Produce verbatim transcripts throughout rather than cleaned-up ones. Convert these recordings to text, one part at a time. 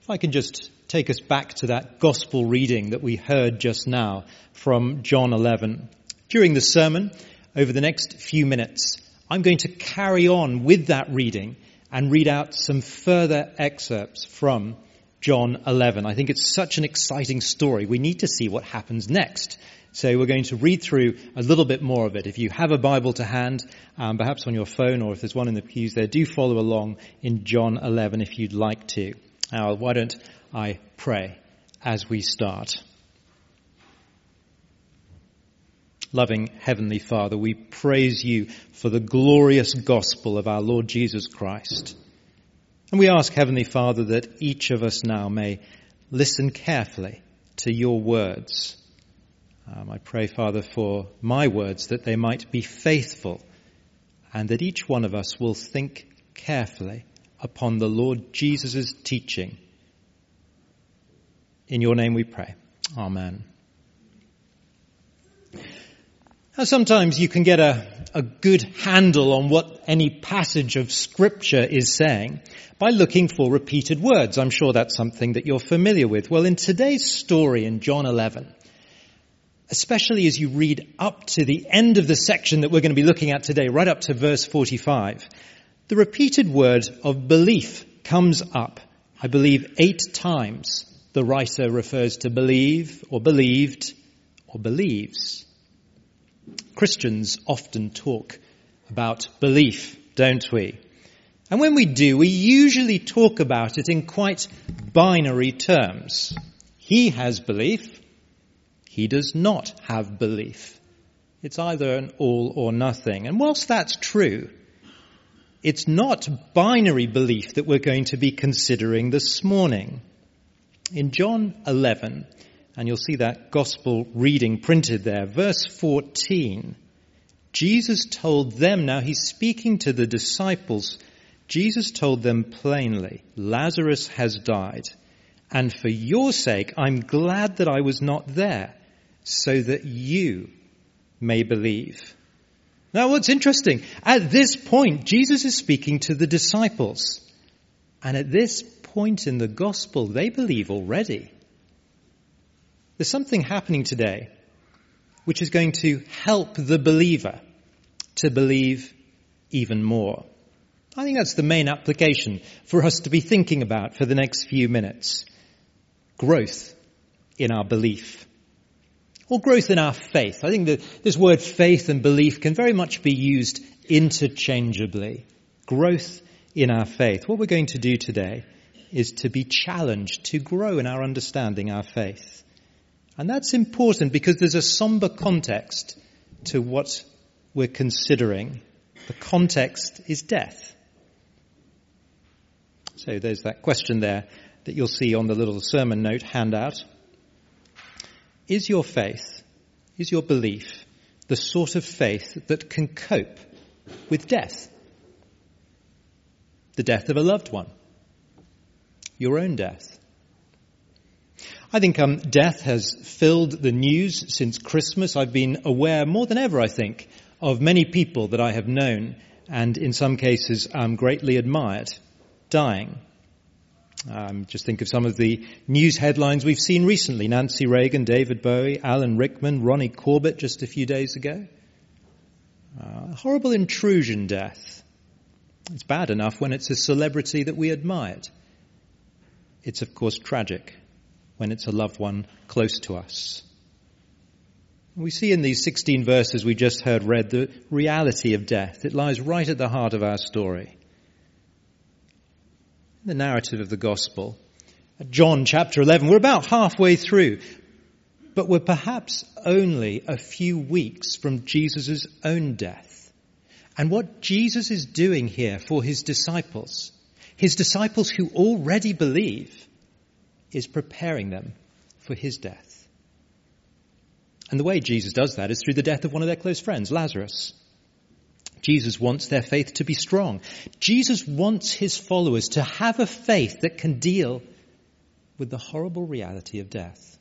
If I can just take us back to that gospel reading that we heard just now from John eleven. During the sermon, over the next few minutes, I'm going to carry on with that reading and read out some further excerpts from John eleven. I think it's such an exciting story. We need to see what happens next. So we're going to read through a little bit more of it. If you have a Bible to hand, um, perhaps on your phone, or if there's one in the pews there, do follow along in John eleven if you'd like to. Now, why don't I pray as we start? Loving Heavenly Father, we praise you for the glorious gospel of our Lord Jesus Christ. And we ask, Heavenly Father, that each of us now may listen carefully to your words. Um, I pray, Father, for my words, that they might be faithful, and that each one of us will think carefully upon the Lord Jesus' teaching. In your name we pray. Amen. Now, sometimes you can get a, a good handle on what any passage of Scripture is saying by looking for repeated words. I'm sure that's something that you're familiar with. Well, in today's story in John eleven, especially as you read up to the end of the section that we're going to be looking at today, right up to verse forty-five, the repeated word of belief comes up, I believe, eight times. The writer refers to believe, or believed, or believes. Christians often talk about belief, don't we? And when we do, we usually talk about it in quite binary terms. He has belief. He does not have belief. It's either an all or nothing. And whilst that's true, it's not binary belief that we're going to be considering this morning. In John eleven, and you'll see that gospel reading printed there, verse fourteen, Jesus told them, now he's speaking to the disciples, Jesus told them plainly, Lazarus has died, and for your sake I'm glad that I was not there, so that you may believe. Now what's interesting, at this point, Jesus is speaking to the disciples. And at this point in the gospel, they believe already. There's something happening today which is going to help the believer to believe even more. I think that's the main application for us to be thinking about for the next few minutes. Growth in our belief. Or growth in our faith. I think that this word faith and belief can very much be used interchangeably. Growth in our faith. What we're going to do today is to be challenged to grow in our understanding our faith. And that's important because there's a somber context to what we're considering. The context is death. So there's that question there that you'll see on the little sermon note handout. Is your faith, is your belief the sort of faith that can cope with death? The death of a loved one. Your own death. I think um, death has filled the news since Christmas. I've been aware more than ever, I think, of many people that I have known and in some cases um, greatly admired dying. Um, just think of some of the news headlines we've seen recently. Nancy Reagan, David Bowie, Alan Rickman, Ronnie Corbett just a few days ago. Uh, horrible intrusion death. It's bad enough when it's a celebrity that we admired. It's of course tragic when it's a loved one close to us. We see in these sixteen verses we just heard read the reality of death. It lies right at the heart of our story. The narrative of the gospel. John chapter eleven, we're about halfway through, but we're perhaps only a few weeks from Jesus' own death. And what Jesus is doing here for his disciples, his disciples who already believe, is preparing them for his death. And the way Jesus does that is through the death of one of their close friends, Lazarus. Jesus wants their faith to be strong. Jesus wants his followers to have a faith that can deal with the horrible reality of death.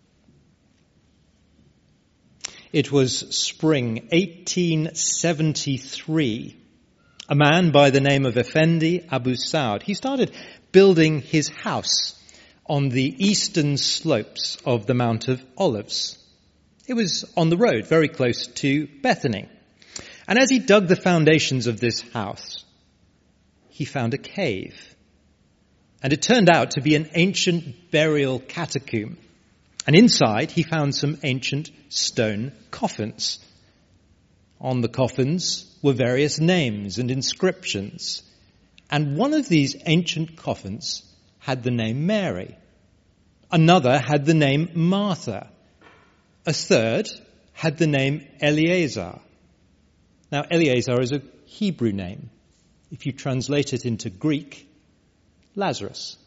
It was spring eighteen seventy-three. A man by the name of Effendi Abu Saud, he started building his house on the eastern slopes of the Mount of Olives. It was on the road, very close to Bethany. And as he dug the foundations of this house, he found a cave. And it turned out to be an ancient burial catacomb. And inside he found some ancient stone coffins. On the coffins were various names and inscriptions. And one of these ancient coffins had the name Mary. Another had the name Martha. A third had the name Eleazar. Now, Eleazar is a Hebrew name. If you translate it into Greek, Lazarus.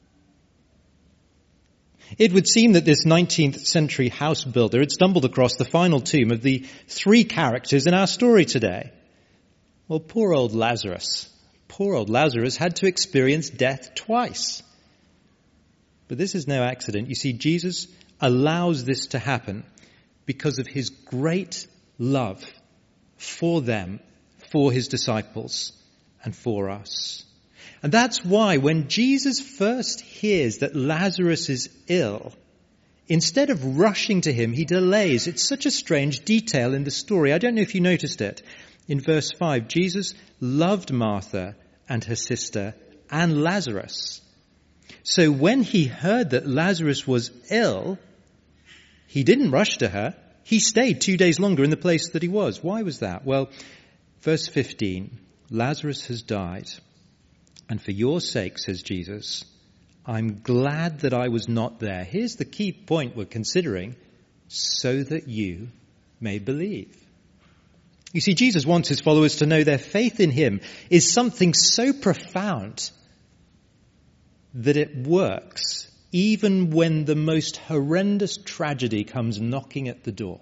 It would seem that this nineteenth century house builder had stumbled across the final tomb of the three characters in our story today. Well, poor old Lazarus. Poor old Lazarus had to experience death twice. But this is no accident. You see, Jesus allows this to happen because of his great love for them, for his disciples, and for us. And that's why when Jesus first hears that Lazarus is ill, instead of rushing to him, he delays. It's such a strange detail in the story. I don't know if you noticed it. In verse five, Jesus loved Martha and her sister and Lazarus. So when he heard that Lazarus was ill, he didn't rush to her. He stayed two days longer in the place that he was. Why was that? Well, verse fifteen, Lazarus has died. And for your sake, says Jesus, I'm glad that I was not there. Here's the key point we're considering, so that you may believe. You see, Jesus wants his followers to know their faith in him is something so profound that it works even when the most horrendous tragedy comes knocking at the door.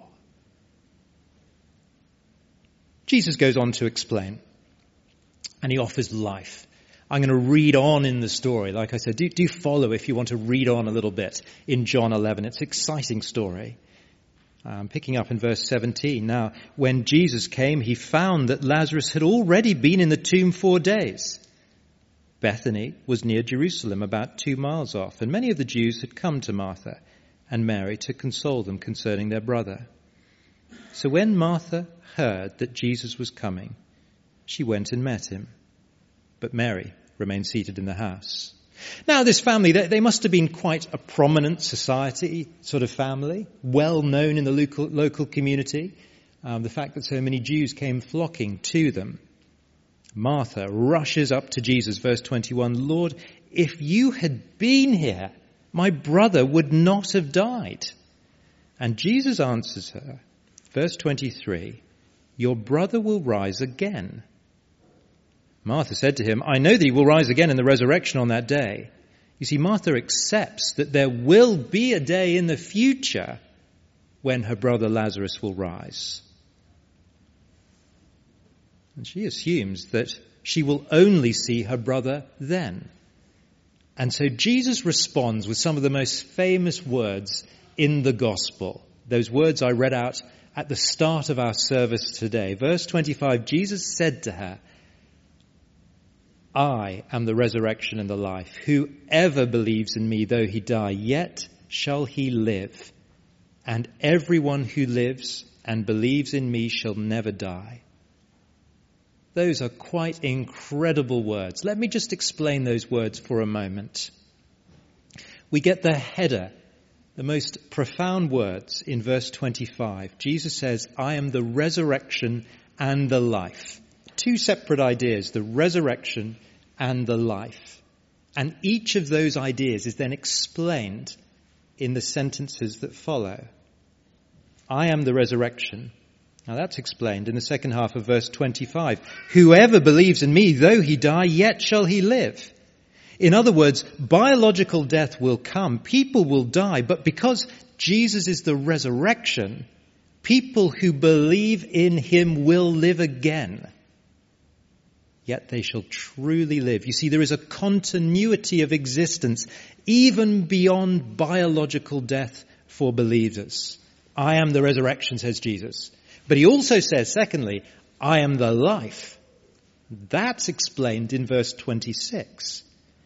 Jesus goes on to explain, and he offers life. I'm going to read on in the story. Like I said, do, do follow if you want to read on a little bit in John eleven. It's an exciting story. Um, picking up in verse seventeen. Now, when Jesus came, he found that Lazarus had already been in the tomb four days. Bethany was near Jerusalem, about two miles off, and many of the Jews had come to Martha and Mary to console them concerning their brother. So when Martha heard that Jesus was coming, she went and met him. But Mary remained seated in the house. Now, this family, they, they must have been quite a prominent society sort of family, well known in the local, local community. Um, the fact that so many Jews came flocking to them. Martha rushes up to Jesus, verse twenty-one, Lord, if you had been here, my brother would not have died. And Jesus answers her, verse twenty-three, your brother will rise again. Martha said to him, I know that he will rise again in the resurrection on that day. You see, Martha accepts that there will be a day in the future when her brother Lazarus will rise. And she assumes that she will only see her brother then. And so Jesus responds with some of the most famous words in the gospel. Those words I read out at the start of our service today. Verse twenty-five, Jesus said to her, I am the resurrection and the life. Whoever believes in me, though he die, yet shall he live. And everyone who lives and believes in me shall never die. Those are quite incredible words. Let me just explain those words for a moment. We get the header, the most profound words in verse twenty-five. Jesus says, I am the resurrection and the life. Two separate ideas, the resurrection and the life. And each of those ideas is then explained in the sentences that follow. I am the resurrection. Now that's explained in the second half of verse twenty-five. Whoever believes in me, though he die, yet shall he live. In other words, biological death will come. People will die. But because Jesus is the resurrection, people who believe in him will live again. Yet they shall truly live. You see, there is a continuity of existence even beyond biological death for believers. I am the resurrection, says Jesus. But he also says, secondly, I am the life. That's explained in verse twenty-six.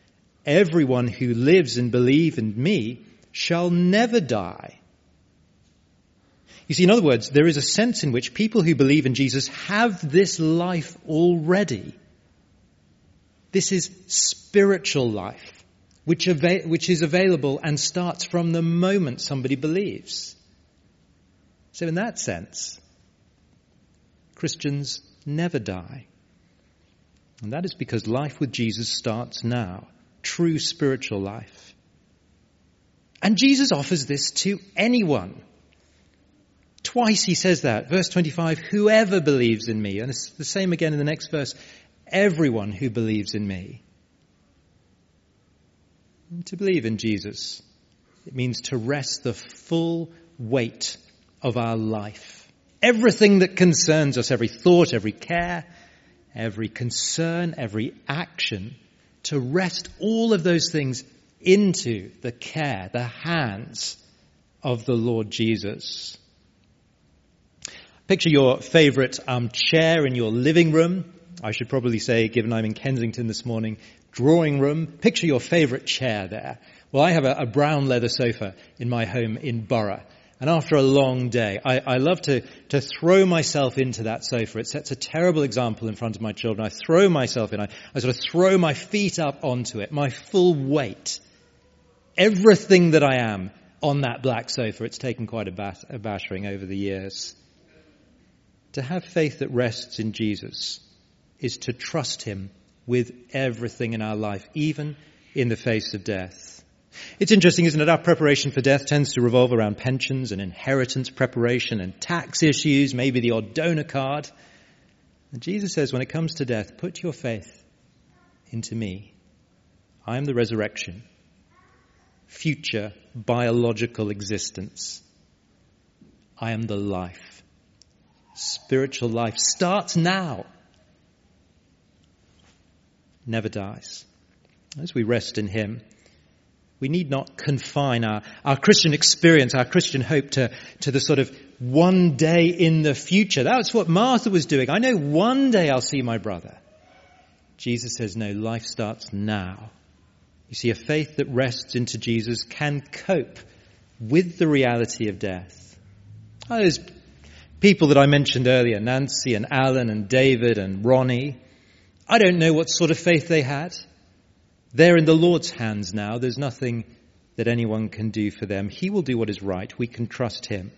everyone who lives and believes in me shall never die. You see, in other words, there is a sense in which people who believe in Jesus have this life already. This is spiritual life, which, ava- which is available and starts from the moment somebody believes. So in that sense, Christians never die. And that is because life with Jesus starts now, true spiritual life. And Jesus offers this to anyone. Twice he says that. Verse twenty-five, whoever believes in me. And it's the same again in the next verse. Everyone who believes in me. And to believe in Jesus, it means to rest the full weight of our life. Everything that concerns us, every thought, every care, every concern, every action, to rest all of those things into the care, the hands of the Lord Jesus. Picture your favourite um, chair in your living room. I should probably say, given I'm in Kensington this morning, drawing room. Picture your favourite chair there. Well, I have a, a brown leather sofa in my home in Borough. And after a long day, I, I love to, to throw myself into that sofa. It sets a terrible example in front of my children. I throw myself in. I, I sort of throw my feet up onto it, my full weight. Everything that I am on that black sofa. It's taken quite a, bas- a bashing over the years. To have faith that rests in Jesus is to trust him with everything in our life, even in the face of death. It's interesting, isn't it? Our preparation for death tends to revolve around pensions and inheritance preparation and tax issues, maybe the odd donor card. And Jesus says, when it comes to death, put your faith into me. I am the resurrection, future biological existence. I am the life. Spiritual life starts now. Never dies. As we rest in him, we need not confine our, our Christian experience, our Christian hope to, to the sort of one day in the future. That's what Martha was doing. I know one day I'll see my brother. Jesus says, no, life starts now. You see, a faith that rests into Jesus can cope with the reality of death. Oh, there's people that I mentioned earlier, Nancy and Alan and David and Ronnie. I don't know what sort of faith they had. They're in the Lord's hands now. There's nothing that anyone can do for them. He will do what is right. We can trust him.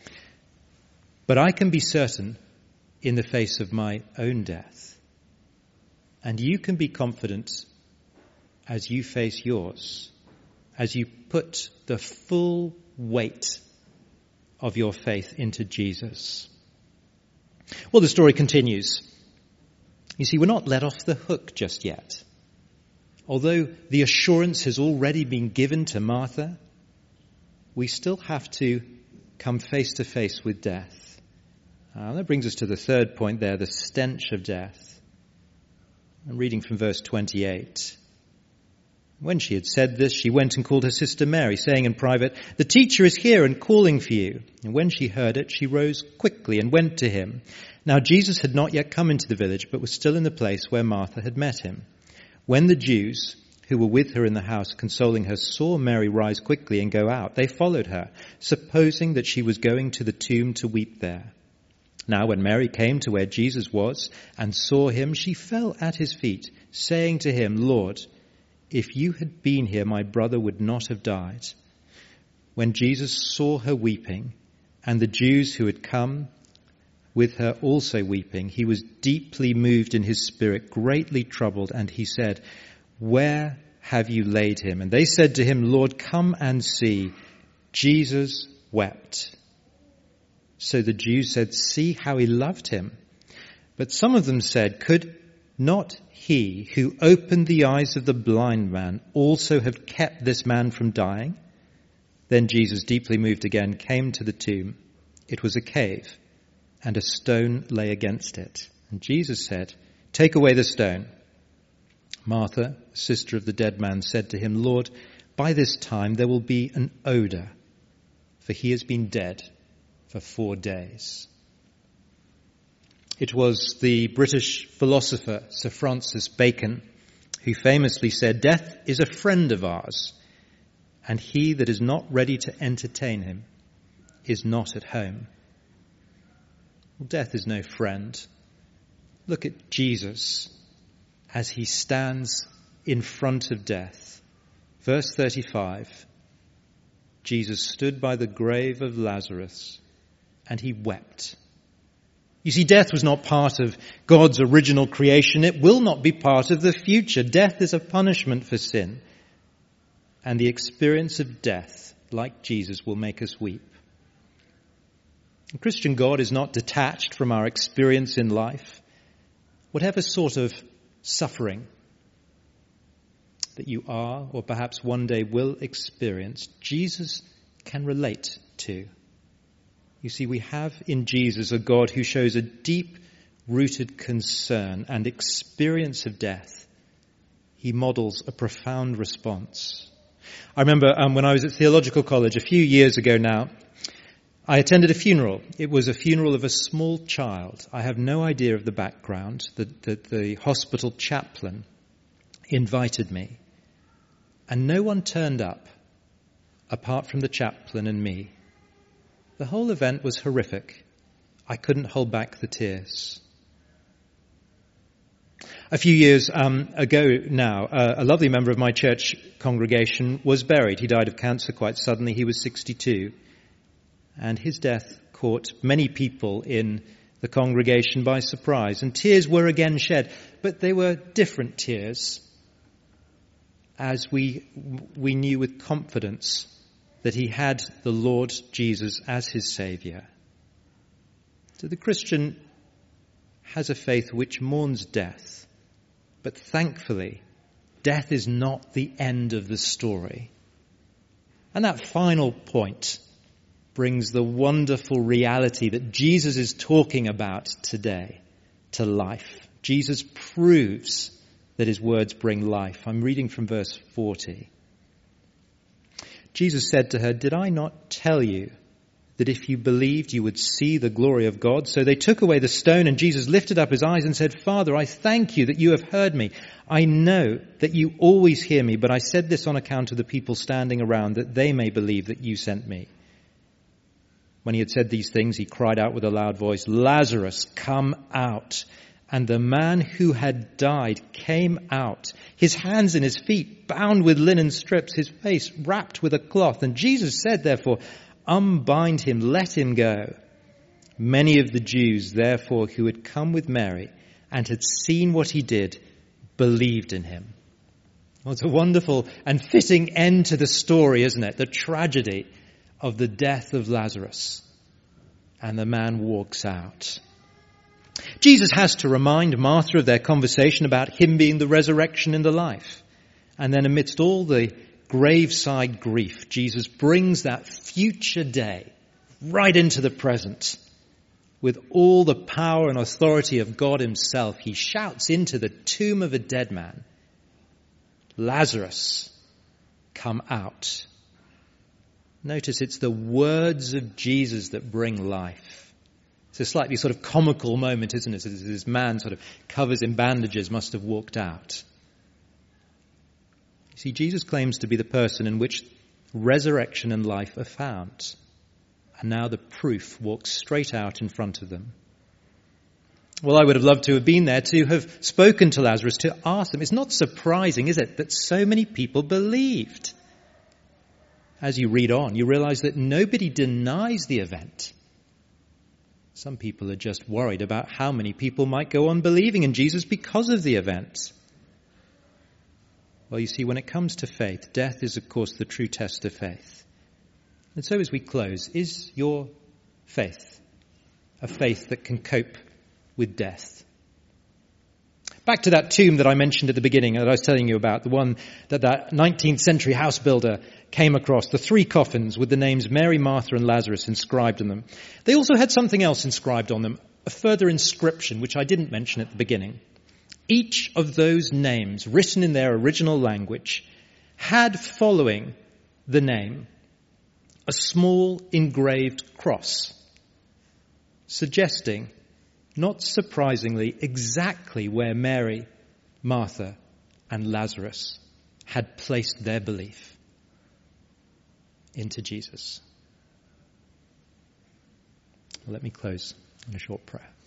But I can be certain in the face of my own death. And you can be confident as you face yours, as you put the full weight of your faith into Jesus. Well, the story continues. You see, we're not let off the hook just yet. Although the assurance has already been given to Martha, we still have to come face to face with death. Uh, that brings us to the third point there, the stench of death. I'm reading from verse twenty-eight. When she had said this, she went and called her sister Mary, saying in private, the teacher is here and calling for you. And when she heard it, she rose quickly and went to him. Now Jesus had not yet come into the village, but was still in the place where Martha had met him. When the Jews who were with her in the house consoling her saw Mary rise quickly and go out, they followed her, supposing that she was going to the tomb to weep there. Now when Mary came to where Jesus was and saw him, she fell at his feet, saying to him, Lord, if you had been here, my brother would not have died. When Jesus saw her weeping, and the Jews who had come with her also weeping, he was deeply moved in his spirit, greatly troubled, and he said, where have you laid him? And they said to him, Lord, come and see. Jesus wept. So the Jews said, see how he loved him. But some of them said, could not he who opened the eyes of the blind man also have kept this man from dying? Then Jesus, deeply moved again, came to the tomb. It was a cave, and a stone lay against it. And Jesus said, take away the stone. Martha, sister of the dead man, said to him, Lord, by this time there will be an odor, for he has been dead for four days. It was the British philosopher Sir Francis Bacon who famously said, "Death is a friend of ours, and he that is not ready to entertain him is not at home." Well, death is no friend. Look at Jesus as he stands in front of death. Verse thirty-five, Jesus stood by the grave of Lazarus and he wept. You see, death was not part of God's original creation. It will not be part of the future. Death is a punishment for sin. And the experience of death, like Jesus, will make us weep. The Christian God is not detached from our experience in life. Whatever sort of suffering that you are, or perhaps one day will experience, Jesus can relate to. You see, we have in Jesus a God who shows a deep-rooted concern and experience of death. He models a profound response. I remember um, when I was at theological college a few years ago now, I attended a funeral. It was a funeral of a small child. I have no idea of the background. The, the, the hospital chaplain invited me. And no one turned up apart from the chaplain and me. The whole event was horrific. I couldn't hold back the tears. A few years um, ago now, uh, a lovely member of my church congregation was buried. He died of cancer quite suddenly. He was sixty-two. And his death caught many people in the congregation by surprise. And tears were again shed. But they were different tears, as we we knew with confidence that he had the Lord Jesus as his Saviour. So the Christian has a faith which mourns death, but thankfully, death is not the end of the story. And that final point brings the wonderful reality that Jesus is talking about today to life. Jesus proves that his words bring life. I'm reading from verse forty. Jesus said to her, "Did I not tell you that if you believed you would see the glory of God?" So they took away the stone, and Jesus lifted up his eyes and said, "Father, I thank you that you have heard me. I know that you always hear me, but I said this on account of the people standing around, that they may believe that you sent me." When he had said these things, he cried out with a loud voice, "Lazarus, come out." And the man who had died came out, his hands and his feet bound with linen strips, his face wrapped with a cloth. And Jesus said, therefore, "Unbind him, let him go." Many of the Jews, therefore, who had come with Mary and had seen what he did, believed in him. Well, it's a wonderful and fitting end to the story, isn't it? The tragedy of the death of Lazarus. And the man walks out. Jesus has to remind Martha of their conversation about him being the resurrection and the life. And then amidst all the graveside grief, Jesus brings that future day right into the present. With all the power and authority of God himself, he shouts into the tomb of a dead man, "Lazarus, come out." Notice it's the words of Jesus that bring life. It's a slightly sort of comical moment, isn't it? As this man sort of covers in bandages must have walked out. You see, Jesus claims to be the person in which resurrection and life are found. And now the proof walks straight out in front of them. Well, I would have loved to have been there to have spoken to Lazarus, to ask them. It's not surprising, is it, that so many people believed? As you read on, you realize that nobody denies the event. Some people are just worried about how many people might go on believing in Jesus because of the event. Well, you see, when it comes to faith, death is, of course, the true test of faith. And so as we close, is your faith a faith that can cope with death? Back to that tomb that I mentioned at the beginning, that I was telling you about, the one that that nineteenth century house builder came across, the three coffins with the names Mary, Martha and Lazarus inscribed on them. They also had something else inscribed on them, a further inscription, which I didn't mention at the beginning. Each of those names, written in their original language, had following the name a small engraved cross, suggesting, not surprisingly, exactly where Mary, Martha and Lazarus had placed their belief into Jesus. Let me close in a short prayer.